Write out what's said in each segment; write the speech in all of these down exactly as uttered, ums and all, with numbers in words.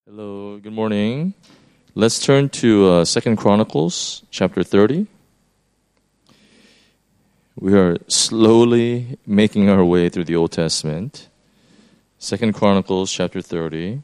Hello, good morning. Let's turn to uh, Second Chronicles chapter thirty. We are slowly making our way through the Old Testament. Second Chronicles chapter thirty.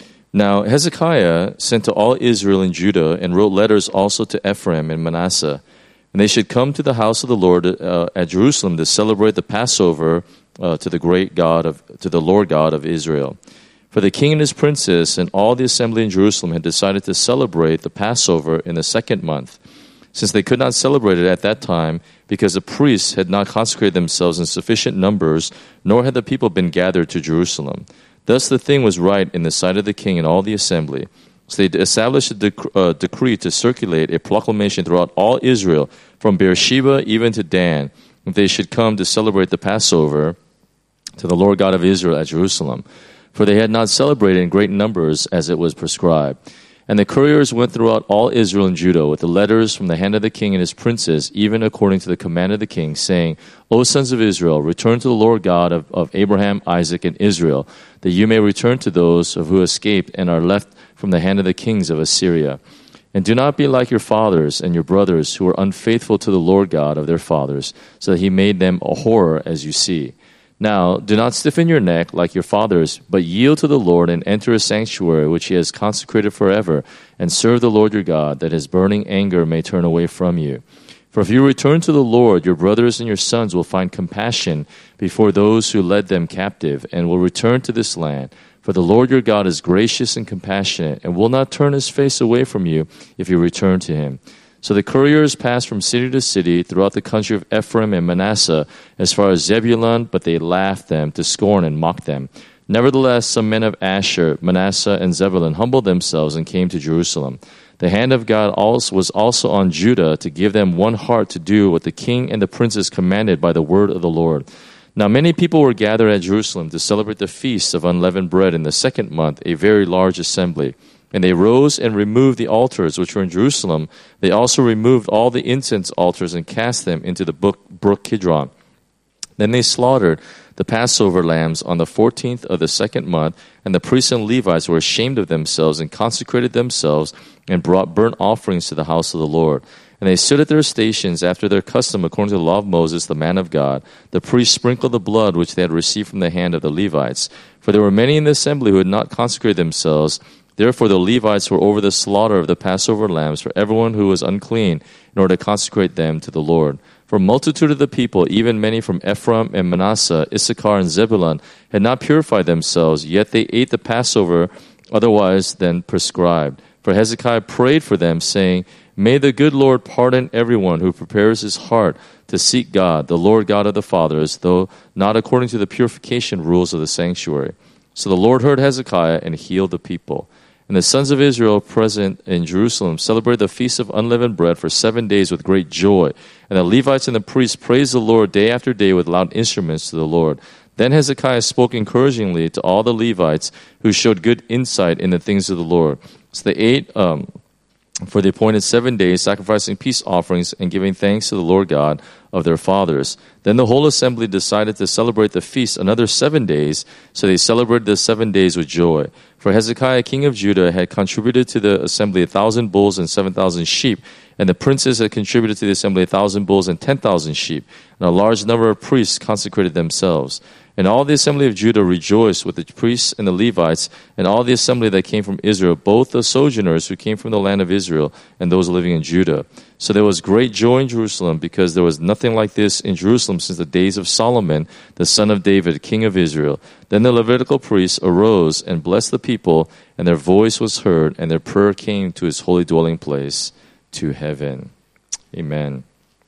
Now Hezekiah sent to all Israel and Judah and wrote letters also to Ephraim and Manasseh, and they should come to the house of the Lord uh, at Jerusalem to celebrate the Passover uh, to the great God of to the Lord God of Israel. For the king and his princes and all the assembly in Jerusalem had decided to celebrate the Passover in the second month, since they could not celebrate it at that time because the priests had not consecrated themselves in sufficient numbers, nor had the people been gathered to Jerusalem. Thus the thing was right in the sight of the king and all the assembly. So they established a dec- uh, decree to circulate a proclamation throughout all Israel, from Beersheba even to Dan, that they should come to celebrate the Passover to the Lord God of Israel at Jerusalem. For they had not celebrated in great numbers as it was prescribed. And the couriers went throughout all Israel and Judah with the letters from the hand of the king and his princes, even according to the command of the king, saying, O sons of Israel, return to the Lord God of, of Abraham, Isaac, and Israel, that you may return to those who escaped and are left from the hand of the kings of Assyria. And do not be like your fathers and your brothers, who were unfaithful to the Lord God of their fathers, so that he made them a horror as you see. Now, do not stiffen your neck like your fathers, but yield to the Lord and enter a sanctuary which he has consecrated forever, and serve the Lord your God, that his burning anger may turn away from you. For if you return to the Lord, your brothers and your sons will find compassion before those who led them captive, and will return to this land. For the Lord your God is gracious and compassionate, and will not turn his face away from you if you return to him. So the couriers passed from city to city throughout the country of Ephraim and Manasseh as far as Zebulun, but they laughed them to scorn and mocked them. Nevertheless, some men of Asher, Manasseh, and Zebulun humbled themselves and came to Jerusalem. The hand of God also was also on Judah to give them one heart to do what the king and the princes commanded by the word of the Lord. Now many people were gathered at Jerusalem to celebrate the feast of unleavened bread in the second month, a very large assembly. And they rose and removed the altars which were in Jerusalem. They also removed all the incense altars and cast them into the brook Kidron. Then they slaughtered the Passover lambs on the fourteenth of the second month, and the priests and Levites were ashamed of themselves and consecrated themselves and brought burnt offerings to the house of the Lord. And they stood at their stations after their custom according to the law of Moses, the man of God. The priests sprinkled the blood which they had received from the hand of the Levites. For there were many in the assembly who had not consecrated themselves. Therefore the Levites were over the slaughter of the Passover lambs for everyone who was unclean, in order to consecrate them to the Lord. For a multitude of the people, even many from Ephraim and Manasseh, Issachar and Zebulun, had not purified themselves, yet they ate the Passover otherwise than prescribed. For Hezekiah prayed for them, saying, May the good Lord pardon everyone who prepares his heart to seek God, the Lord God of the fathers, though not according to the purification rules of the sanctuary. So the Lord heard Hezekiah and healed the people. And the sons of Israel present in Jerusalem celebrated the feast of unleavened bread for seven days with great joy. And the Levites and the priests praised the Lord day after day with loud instruments to the Lord. Then Hezekiah spoke encouragingly to all the Levites who showed good insight in the things of the Lord. So they ate um, for the appointed seven days, sacrificing peace offerings and giving thanks to the Lord God of their fathers. Then the whole assembly decided to celebrate the feast another seven days, so they celebrated the seven days with joy. For Hezekiah, king of Judah, had contributed to the assembly a thousand bulls and seven thousand sheep, and the princes had contributed to the assembly a thousand bulls and ten thousand sheep, and a large number of priests consecrated themselves. And all the assembly of Judah rejoiced with the priests and the Levites, and all the assembly that came from Israel, both the sojourners who came from the land of Israel and those living in Judah. So there was great joy in Jerusalem, because there was nothing like this in Jerusalem since the days of Solomon, the son of David, king of Israel. Then the Levitical priests arose and blessed the people, and their voice was heard, and their prayer came to his holy dwelling place, to heaven. Amen.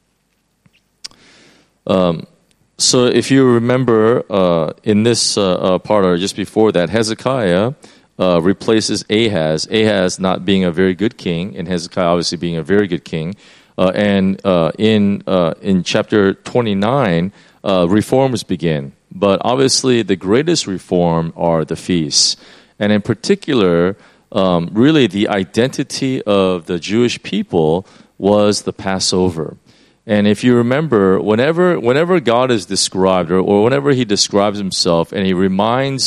Um, so if you remember uh, in this uh, uh, part, or just before that, Hezekiah uh, replaces Ahaz. Ahaz not being a very good king, and Hezekiah obviously being a very good king. Uh, and uh, in uh, in chapter twenty-nine, uh, reforms begin. But obviously the greatest reform are the feasts. And in particular, um, really the identity of the Jewish people was the Passover. And if you remember, whenever whenever God is described, or, or whenever he describes himself and he reminds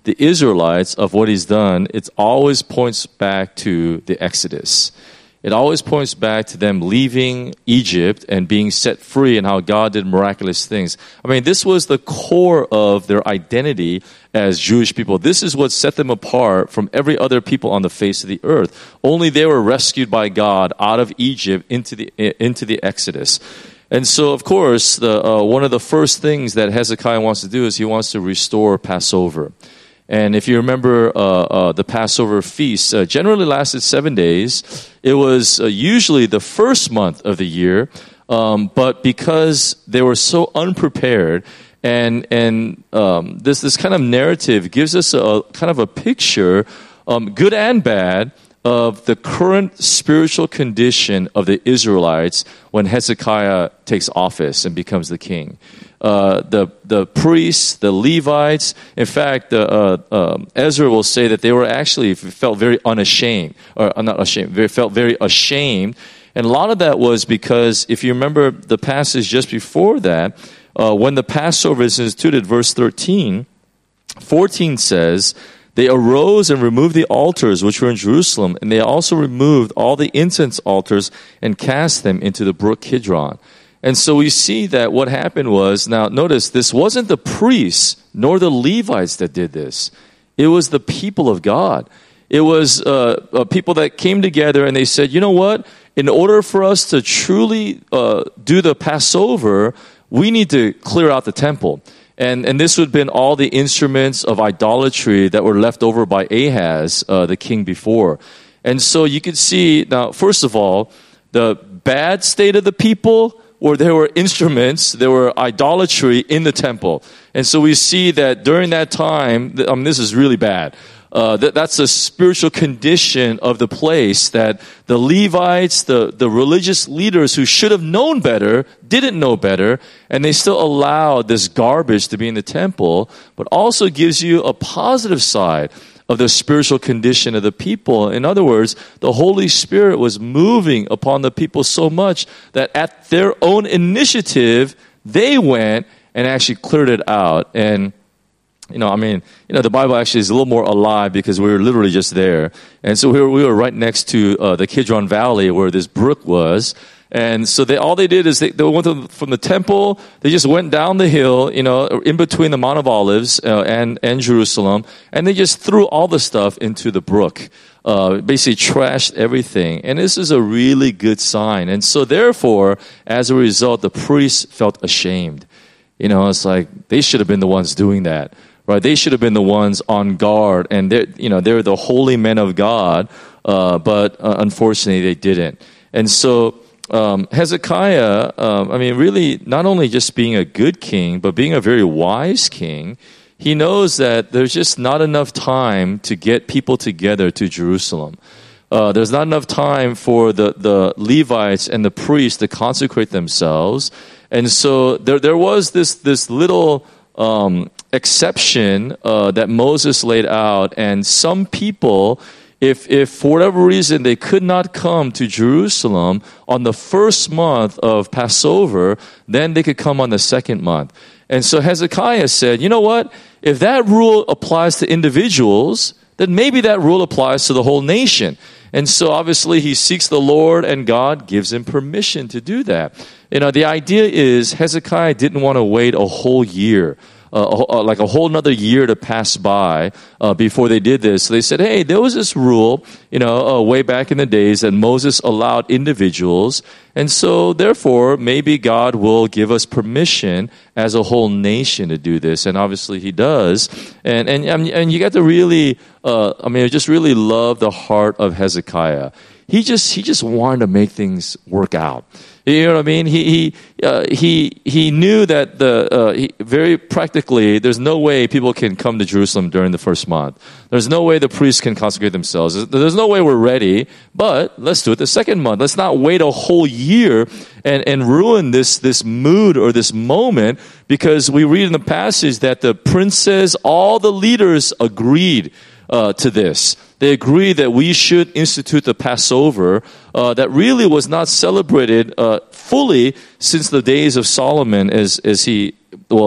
the Israelites of what he's done, it always points back to the Exodus. It always points back to them leaving Egypt and being set free and how God did miraculous things. I mean, this was the core of their identity as Jewish people. This is what set them apart from every other people on the face of the earth. Only they were rescued by God out of Egypt into the into the Exodus. And so, of course, the, uh, one of the first things that Hezekiah wants to do is he wants to restore Passover. And if you remember, uh, uh, the Passover feast uh, generally lasted seven days. It was uh, usually the first month of the year, um, but because they were so unprepared, and and um, this this kind of narrative gives us a kind of a picture, um, good and bad, of the current spiritual condition of the Israelites when Hezekiah takes office and becomes the king. Uh, the the priests, the Levites, in fact, uh, uh, Ezra will say that they were actually felt very unashamed, or uh, not ashamed, they felt very ashamed. And a lot of that was because, if you remember the passage just before that, uh, when the Passover is instituted, verse thirteen, fourteen says, they arose and removed the altars which were in Jerusalem, and they also removed all the incense altars and cast them into the brook Kidron. And so we see that what happened was, now notice, this wasn't the priests nor the Levites that did this. It was the people of God. It was uh, uh, people that came together and they said, you know what? In order for us to truly uh, do the Passover, we need to clear out the temple. And and this would have been all the instruments of idolatry that were left over by Ahaz, uh, the king before. And so you could see, now, first of all, the bad state of the people, where there were instruments, there were idolatry in the temple. And so we see that during that time, I mean, this is really bad. Uh, that, that's a spiritual condition of the place, that the Levites, the, the religious leaders who should have known better, didn't know better, and they still allowed this garbage to be in the temple, but also gives you a positive side of the spiritual condition of the people. In other words, the Holy Spirit was moving upon the people so much that at their own initiative, they went and actually cleared it out. And You know, I mean, you know, the Bible actually is a little more alive because we were literally just there. And so we were, we were right next to uh, the Kidron Valley where this brook was. And so they, all they did is they, they went to, from the temple, they just went down the hill, you know, in between the Mount of Olives uh, and, and Jerusalem, and they just threw all the stuff into the brook. Uh, basically trashed everything. And this is a really good sign. And so therefore, as a result, the priests felt ashamed. You know, it's like they should have been the ones doing that. Right, they should have been the ones on guard, and they're, you know, they're the holy men of God, uh, but uh, unfortunately they didn't. And so um, Hezekiah, um, I mean, really, not only just being a good king, but being a very wise king, he knows that there's just not enough time to get people together to Jerusalem. Uh, there's not enough time for the, the Levites and the priests to consecrate themselves, and so there there was this this little Um, exception uh, that Moses laid out, and some people, if if for whatever reason they could not come to Jerusalem on the first month of Passover, then they could come on the second month. And so Hezekiah said, you know what? If that rule applies to individuals, then maybe that rule applies to the whole nation. And so obviously he seeks the Lord, and God gives him permission to do that. You know, the idea is Hezekiah didn't want to wait a whole year, uh, uh, like a whole another year to pass by uh, before they did this. So they said, hey, there was this rule, you know, uh, way back in the days that Moses allowed individuals. And so therefore, maybe God will give us permission as a whole nation to do this. And obviously he does. And, and, and you got to really, uh, I mean, I just really love the heart of Hezekiah. He just, he just wanted to make things work out. You know what I mean? He he uh, he he knew that the uh, he, very practically, there's no way people can come to Jerusalem during the first month. There's no way the priests can consecrate themselves. There's no way we're ready. But let's do it the second month. Let's not wait a whole year and and ruin this this mood or this moment, because we read in the passage that the princes, all the leaders agreed uh, to this. They agreed that we should institute the Passover uh, that really was not celebrated uh, fully since the days of Solomon, as as he, well, it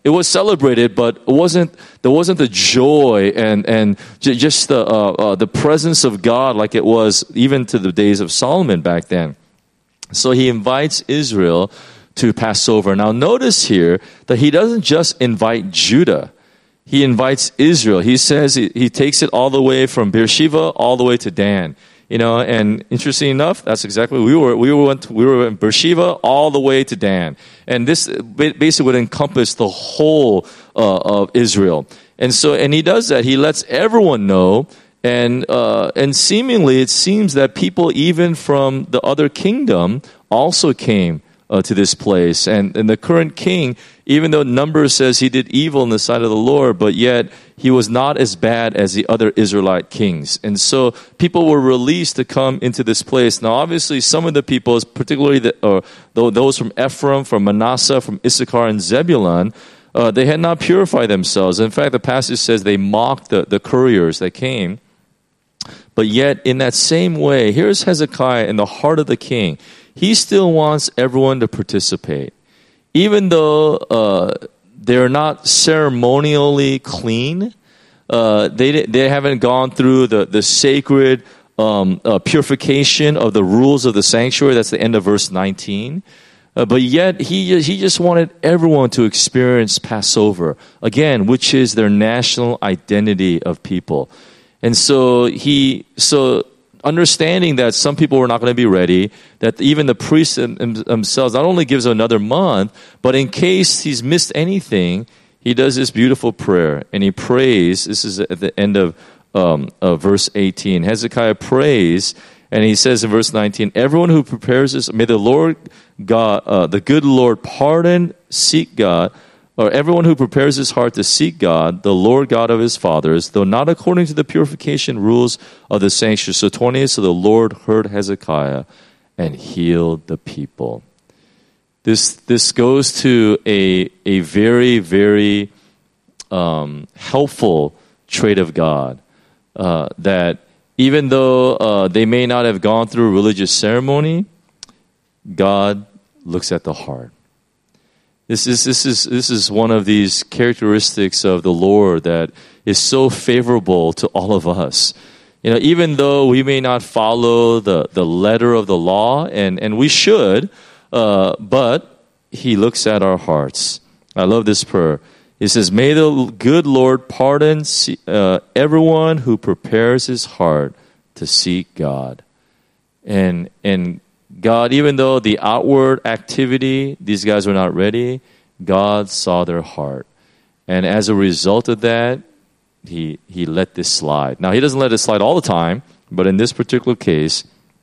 it was celebrated, but it wasn't, there wasn't the joy and, and j- just the, uh, uh, the presence of God like it was even to the days of Solomon back then. So he invites Israel to Passover. Now notice here that he doesn't just invite Judah. He invites Israel. He says he, he takes it all the way from Beersheba all the way to Dan. You know, and interesting enough, that's exactly we were. We went. We were in Beersheba all the way to Dan, and this basically would encompass the whole uh, of Israel. And so, and he does that. He lets everyone know, and uh, and seemingly it seems that people even from the other kingdom also came uh, to this place. And and the current king, even though Numbers says he did evil in the sight of the Lord, but yet he was not as bad as the other Israelite kings. And so people were released to come into this place. Now, obviously, some of the people, particularly the, or those from Ephraim, from Manasseh, from Issachar, and Zebulun, uh, they had not purified themselves. In fact, the passage says they mocked the, the couriers that came. But yet, in that same way, here's Hezekiah in the heart of the king. He still wants everyone to participate. Even though uh, they're not ceremonially clean, uh, they they haven't gone through the the sacred um, uh, purification of the rules of the sanctuary. That's the end of verse nineteen. Uh, but yet he he just wanted everyone to experience Passover again, which is their national identity of people. And so he so. Understanding that some people were not going to be ready, that even the priests themselves not only gives another month, but in case he's missed anything, he does this beautiful prayer. And he prays, this is at the end of, um, of verse eighteen. Hezekiah prays, and he says in verse nineteen, everyone who prepares this, may the Lord God, uh, the good Lord pardon, seek God, or everyone who prepares his heart to seek God, the Lord God of his fathers, though not according to the purification rules of the sanctuary. So twenty, so the Lord heard Hezekiah and healed the people. This this goes to a a very, very um, helpful trait of God, uh, that even though uh, they may not have gone through a religious ceremony, God looks at the heart. This is this is this is one of these characteristics of the Lord that is so favorable to all of us. You know, even though we may not follow the, the letter of the law, and, and we should, uh, but He looks at our hearts. I love this prayer. He says, may the good Lord pardon uh, everyone who prepares his heart to seek God. And and God, even though the outward activity, these guys were not ready, God saw their heart. And as a result of that, he he let this slide. Now, he doesn't let it slide all the time, but in this particular case,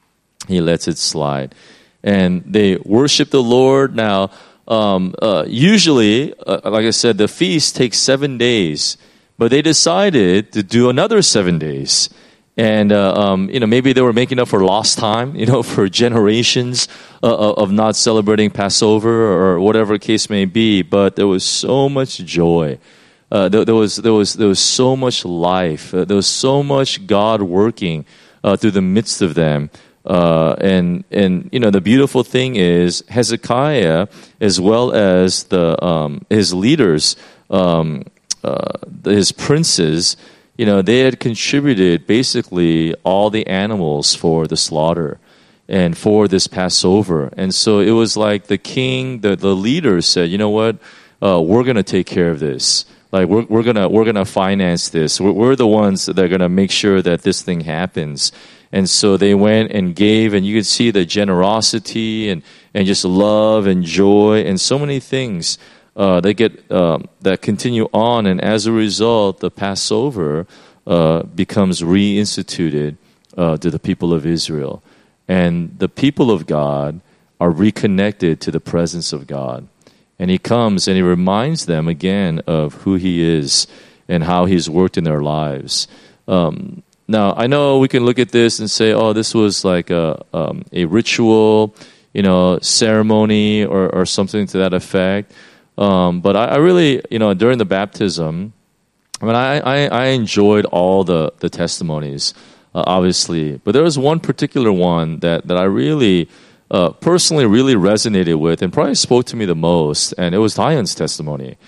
he lets it slide. And they worship the Lord. Now, um, uh, usually, uh, like I said, the feast takes seven days, but they decided to do another seven days. And, uh, um, you know, maybe they were making up for lost time, you know, for generations uh, of not celebrating Passover or whatever the case may be. But there was so much joy. Uh, there, there was there was there was so much life. Uh, there was so much God working uh, through the midst of them. Uh, and and you know, the beautiful thing is Hezekiah, as well as the um, his leaders, um, uh, his princes. You know, they had contributed basically all the animals for the slaughter and for this Passover. And so it was like the king, the, the leaders said, you know what, uh, we're going to take care of this. Like, we're, we're going to we're gonna finance this. We're, we're the ones that are going to make sure that this thing happens. And so they went and gave, and you could see the generosity and, and just love and joy and so many things. Uh, they get um, that continue on, and as a result, the Passover uh, becomes reinstituted uh, to the people of Israel, and the people of God are reconnected to the presence of God. And He comes and He reminds them again of who He is and how He's worked in their lives. Um, now, I know we can look at this and say, "Oh, this was like a um, a ritual, you know, ceremony or, or something to that effect." Um, but I, I really, you know, during the baptism, I mean, I, I, I enjoyed all the, the testimonies, uh, obviously. But there was one particular one that, that I really, uh, personally really resonated with and probably spoke to me the most, and it was Diane's testimony.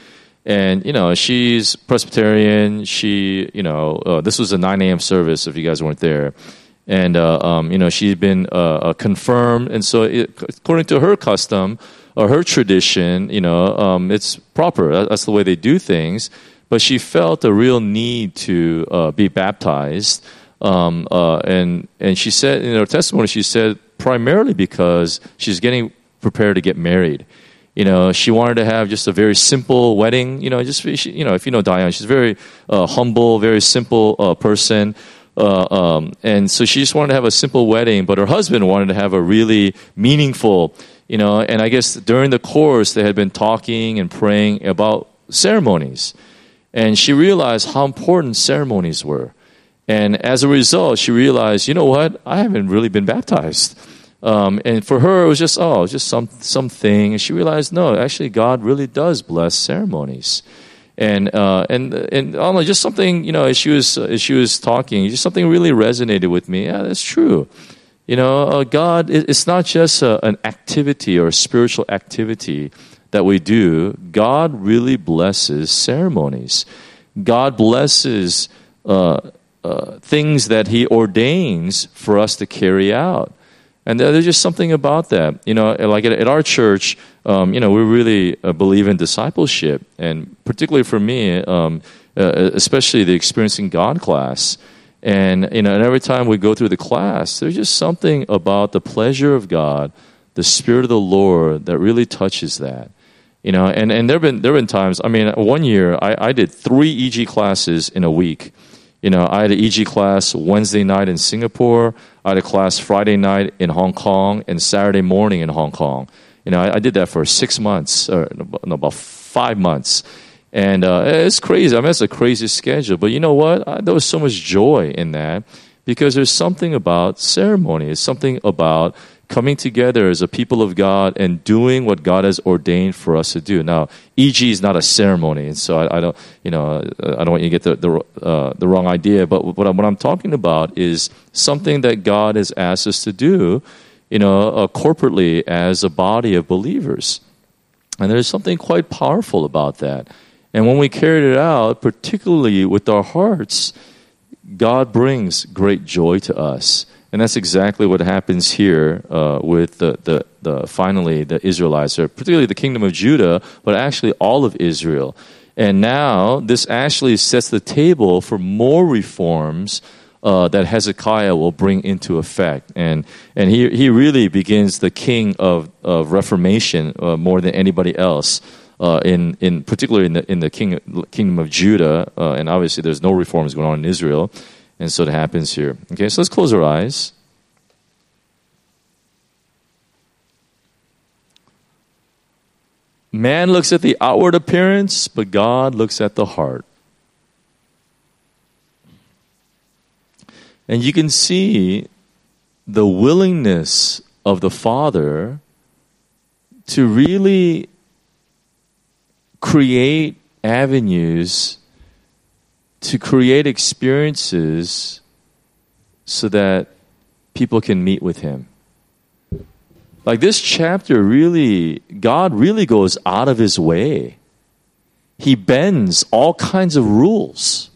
And, you know, she's Presbyterian. She, you know, uh, this was a nine a.m. service if you guys weren't there. And, uh, um, you know, she'd been uh, uh, confirmed. And so it, according to her custom or her tradition, you know, um, it's proper. That's the way they do things. But she felt a real need to uh, be baptized. Um, uh, and and she said in her testimony, she said primarily because she's getting prepared to get married. You know, she wanted to have just a very simple wedding. You know, just she, you know, if you know Diane, she's a very uh, humble, very simple uh, person. Uh, um, and so she just wanted to have a simple wedding, but her husband wanted to have a really meaningful. You know, and I guess during the course they had been talking and praying about ceremonies, and she realized how important ceremonies were. And as a result, she realized, you know what? I haven't really been baptized. Um, and for her, it was just, oh, just some something. And she realized, no, actually, God really does bless ceremonies. And uh, and and I don't know, just something, you know, as she was as she was talking, just something really resonated with me. Yeah, that's true. You know, uh, God, it, it's not just a, an activity or a spiritual activity that we do. God really blesses ceremonies. God blesses Uh, Uh, things that he ordains for us to carry out. And there's just something about that. You know, like at, at our church, um, you know, we really uh, believe in discipleship. And particularly for me, um, uh, especially the Experiencing God class. And, you know, and every time we go through the class, there's just something about the pleasure of God, the Spirit of the Lord that really touches that. You know, and, and there have been, there have been times, I mean, one year I, I did three E G classes in a week. You know, I had an E G class Wednesday night in Singapore. I had a class Friday night in Hong Kong and Saturday morning in Hong Kong. You know, I, I did that for six months, or no, about five months. And uh, it's crazy. I mean, it's a crazy schedule. But you know what? I, there was so much joy in that because there's something about ceremony. It's something about coming together as a people of God and doing what God has ordained for us to do. Now, E G is not a ceremony, and so I, I don't, you know, I don't want you to get the the, uh, the wrong idea. But what I'm, what I'm talking about is something that God has asked us to do, you know, uh, corporately as a body of believers. And there's something quite powerful about that. And when we carry it out, particularly with our hearts, God brings great joy to us. And that's exactly what happens here uh, with the, the, the finally the Israelites, or particularly the kingdom of Judah, but actually all of Israel. And now this actually sets the table for more reforms uh, that Hezekiah will bring into effect. And and he he really begins the king of, of reformation uh, more than anybody else. Uh, in in particularly in the in the king, kingdom of Judah, uh, and obviously there's no reforms going on in Israel. And so it happens here. Okay, so let's close our eyes. Man looks at the outward appearance, but God looks at the heart. And you can see the willingness of the Father to really create avenues, to create experiences so that people can meet with him. Like this chapter really, God really goes out of his way. He bends all kinds of rules.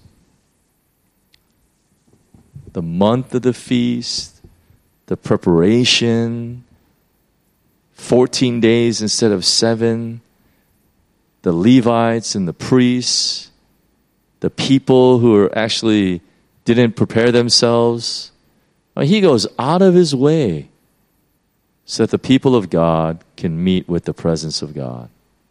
The month of the feast, the preparation, fourteen days instead of seven, the Levites and the priests, the people who are actually didn't prepare themselves. He goes out of his way so that the people of God can meet with the presence of God.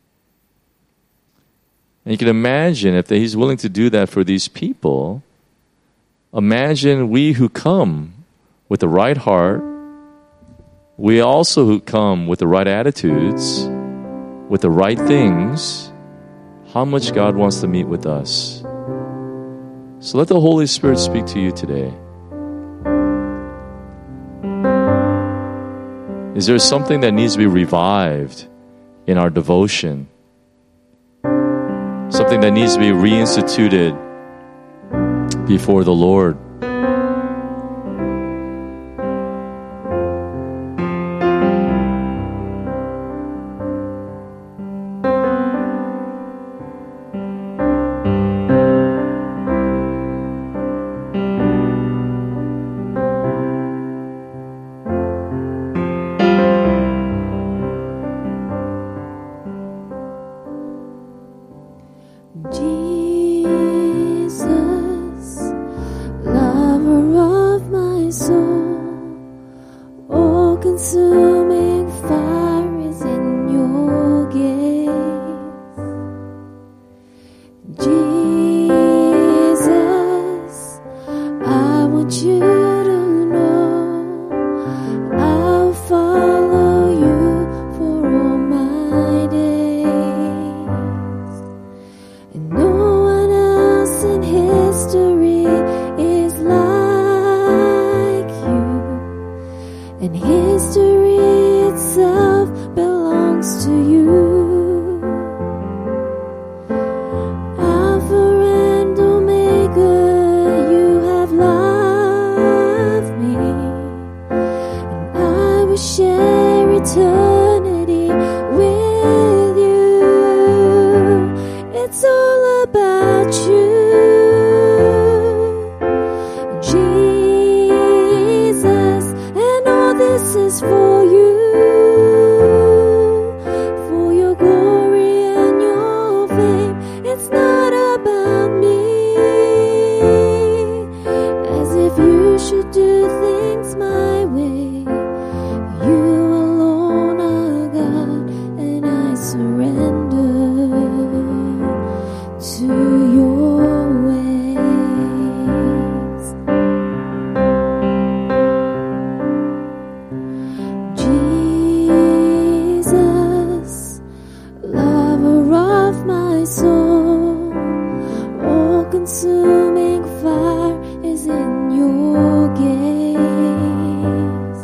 And you can imagine if he's willing to do that for these people, imagine we who come with the right heart, we also who come with the right attitudes, with the right things, how much God wants to meet with us. So let the Holy Spirit speak to you today. Is there something that needs to be revived in our devotion? Something that needs to be reinstituted before the Lord? all-consuming fire is in your gaze. Jesus, I want you to know I'll follow you for all my days. And no one else in history is like you. And history itself belongs to you. Alpha and Omega, you have loved me. And I will share eternity with you. It's all about you. Jesus, and all this is for you, for your glory and your fame. It's not about me, as if you should do things my way. You alone are God, and I surrender to your ways. Jesus, lover of my soul, all-consuming fire is in your gaze.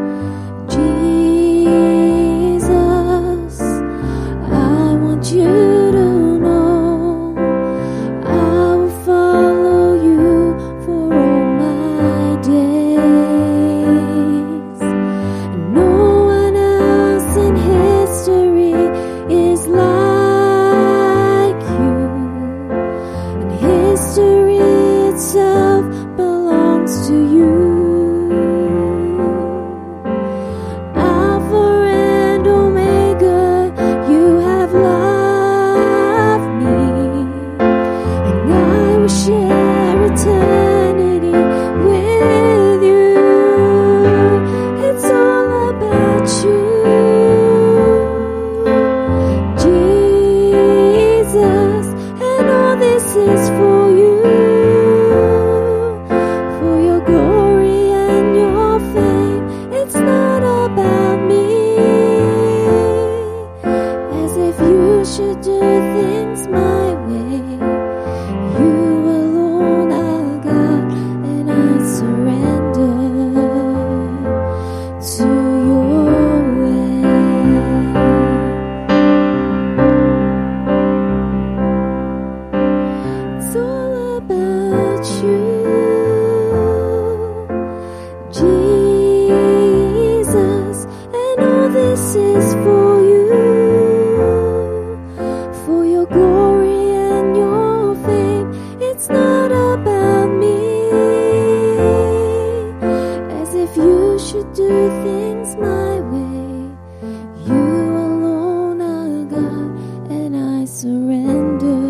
Jesus, I want you to know I will follow you for all my days. And no one else in history is like you. And history itself belongs to you. Alpha and Omega, you have loved me. And I will share eternity with you. It's all about you. Jesus, and all this is for you, for your glory and your fame. It's not about me, as if you should do things my way. You alone are God, and I surrender to your way. It's all about you, Jesus, and all this is for you, for your glory and your fame. It's not about me, as if you should do things my way. You alone are God, and I surrender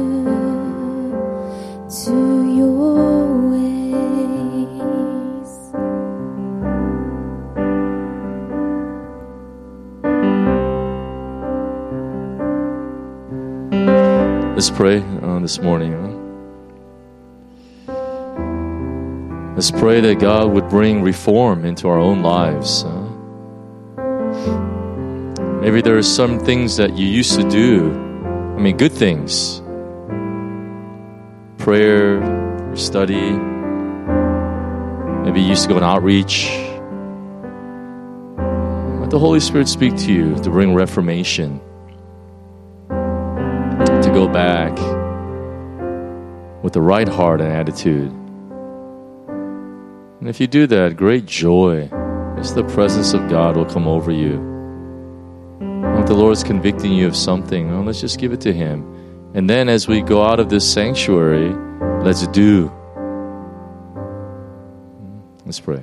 to your ways. Let's pray uh, this morning. huh? Let's pray that God would bring reform into our own lives. huh? Maybe there are some things that you used to do, I mean, good things. Prayer, study. Maybe you used to go on outreach. Let the Holy Spirit speak to you to bring reformation. To go back with the right heart and attitude. And if you do that, great joy, just the presence of God will come over you. And if the Lord is convicting you of something, well, let's just give it to Him. And then as we go out of this sanctuary, let's do. Let's pray.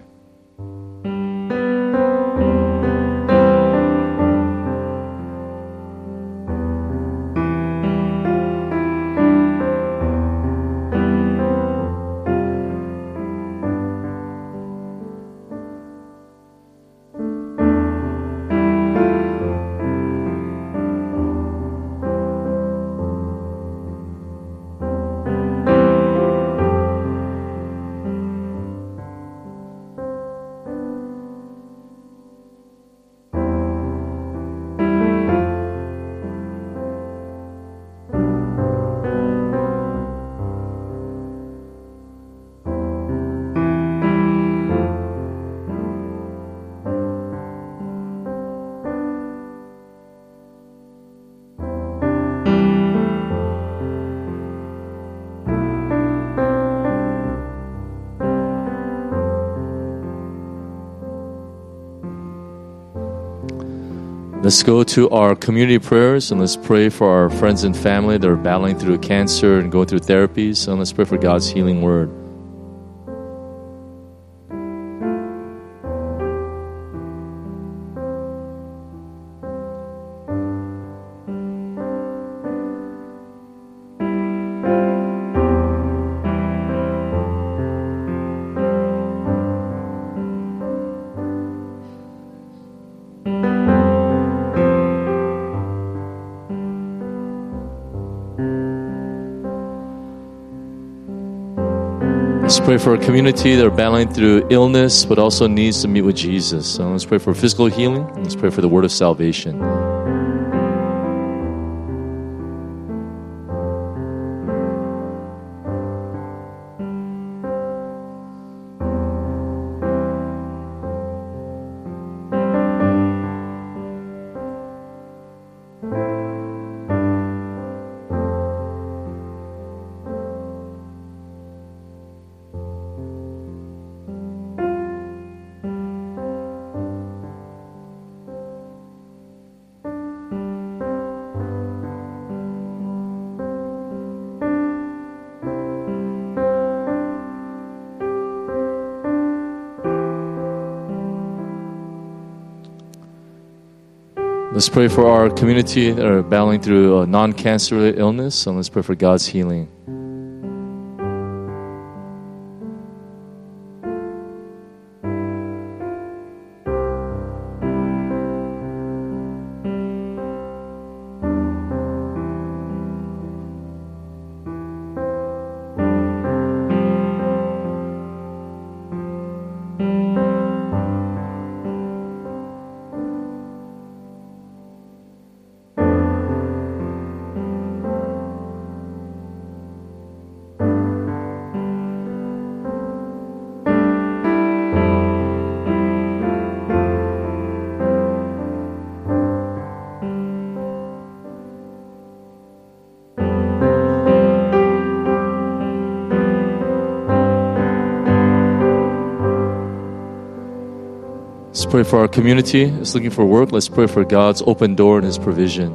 Let's go to our community prayers and let's pray for our friends and family that are battling through cancer and going through therapies. And let's pray for God's healing word. Let's pray for a community that are battling through illness but also needs to meet with Jesus. So let's pray for physical healing. And let's pray for the word of salvation. Let's pray for our community that are battling through a non-cancer illness, and let's pray for God's healing. Let's pray for our community that's looking for work. Let's pray for God's open door and His provision.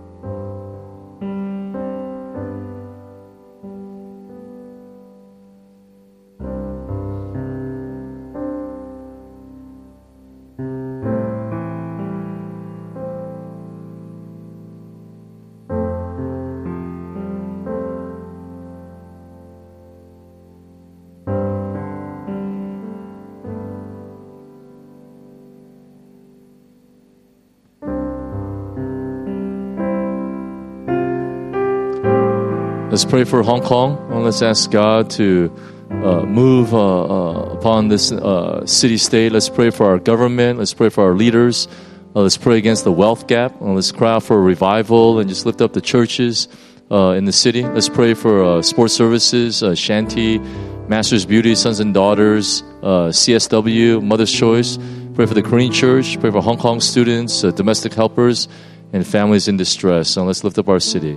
Let's pray for Hong Kong. And let's ask God to uh, move uh, uh, upon this uh, city-state. Let's pray for our government. Let's pray for our leaders. Uh, let's pray against the wealth gap. Uh, let's cry out for a revival and just lift up the churches uh, in the city. Let's pray for uh, sports services, uh, Shanty, Master's Beauty, Sons and Daughters, uh, C S W, Mother's Choice. Pray for the Korean Church. Pray for Hong Kong students, uh, domestic helpers, and families in distress. And let's lift up our city.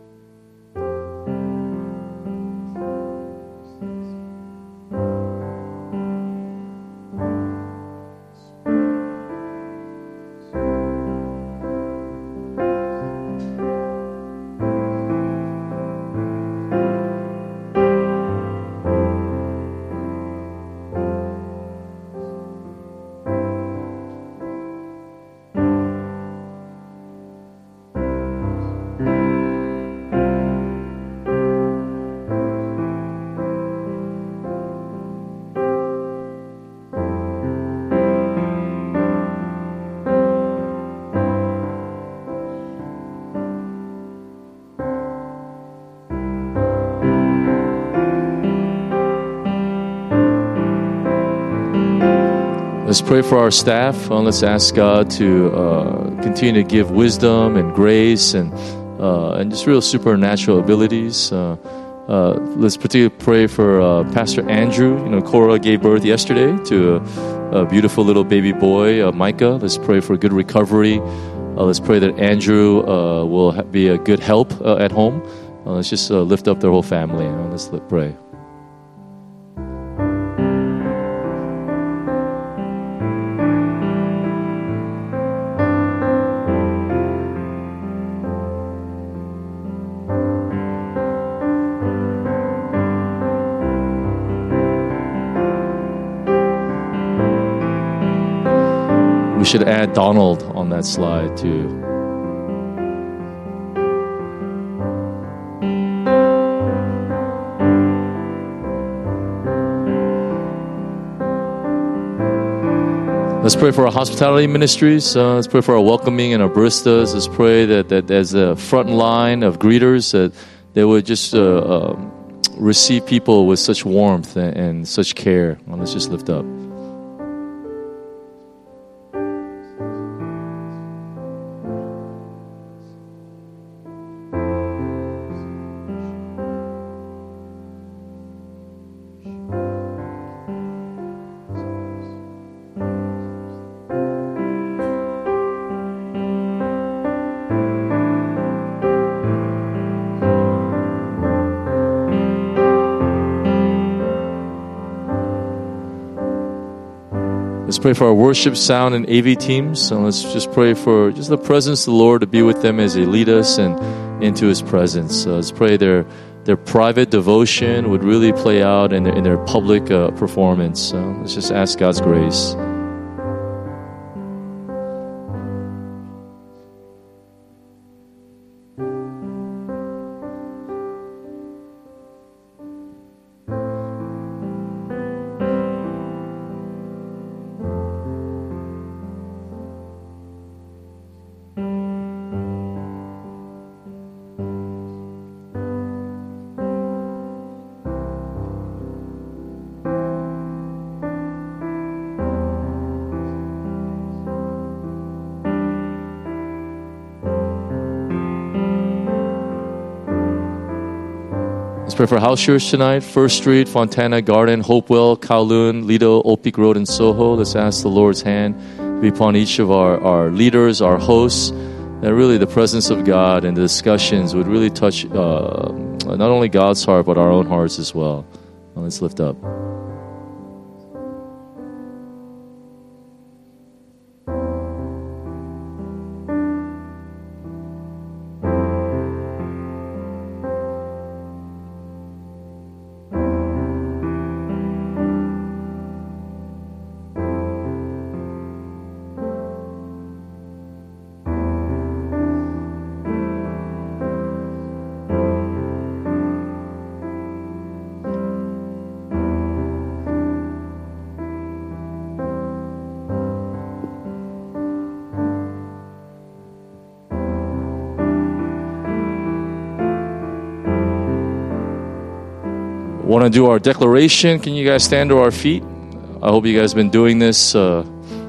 Let's pray for our staff. Uh, let's ask God to uh, continue to give wisdom and grace and uh, and just real supernatural abilities. Uh, uh, let's particularly pray for uh, Pastor Andrew. You know, Cora gave birth yesterday to a, a beautiful little baby boy, uh, Micah. Let's pray for good recovery. Uh, let's pray that Andrew uh, will ha- be a good help uh, at home. Uh, let's just uh, lift up their whole family. You know, let's let pray. we should add Donald on that slide too. Let's pray for our hospitality ministries. Uh, let's pray for our welcoming and our baristas. Let's pray that, that as a front line of greeters, that they would just uh, um, receive people with such warmth and, and such care. Well, let's just lift up. Let's pray for our worship, sound, and A V teams. So let's just pray for just the presence of the Lord to be with them as they lead us and into His presence. So let's pray their their private devotion would really play out in their, in their public uh, performance. So let's just ask God's grace. Let's pray for house church tonight. First Street, Fontana Garden, Hopewell, Kowloon, Lido, Old Peak Road, and Soho. Let's ask the Lord's hand to be upon each of our, our leaders, our hosts, that really the presence of God and the discussions would really touch uh, not only God's heart, but our own hearts as well. Well, let's lift up. Want to do our declaration? Can you guys stand to our feet? I hope you guys have been doing this. Uh,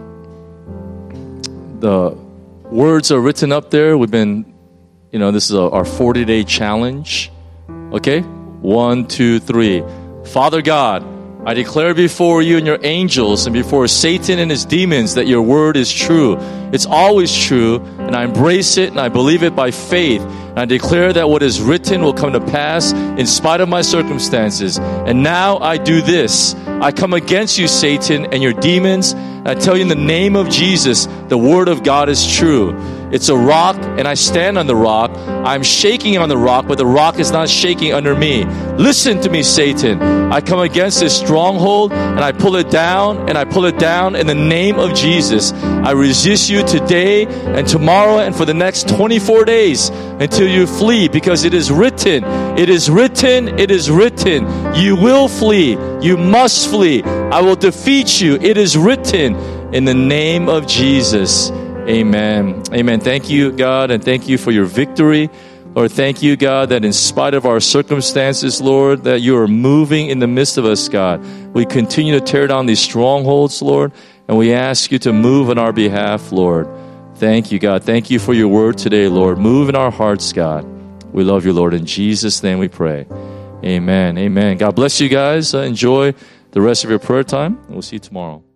the words are written up there. We've been, you know, this is a, our forty-day challenge. Okay? One, two, three. Father God, I declare before you and your angels and before Satan and his demons that your word is true. It's always true, and I embrace it and I believe it by faith. And I declare that what is written will come to pass in spite of my circumstances. And now I do this. I come against you, Satan, and your demons. And I tell you in the name of Jesus, the word of God is true. It's a rock, and I stand on the rock. I'm shaking on the rock, but the rock is not shaking under me. Listen to me, Satan. I come against this stronghold, and I pull it down, and I pull it down in the name of Jesus. I resist you today and tomorrow and for the next twenty-four days until you flee, because it is written, it is written, it is written. You will flee. You must flee. I will defeat you. It is written in the name of Jesus. Amen. Amen. Thank you, God, and thank you for your victory. Lord, thank you, God, that in spite of our circumstances, Lord, that you are moving in the midst of us, God. We continue to tear down these strongholds, Lord, and we ask you to move on our behalf, Lord. Thank you, God. Thank you for your word today, Lord. Move in our hearts, God. We love you, Lord. In Jesus' name we pray. Amen. Amen. God bless you guys. Uh, enjoy the rest of your prayer time. We'll see you tomorrow.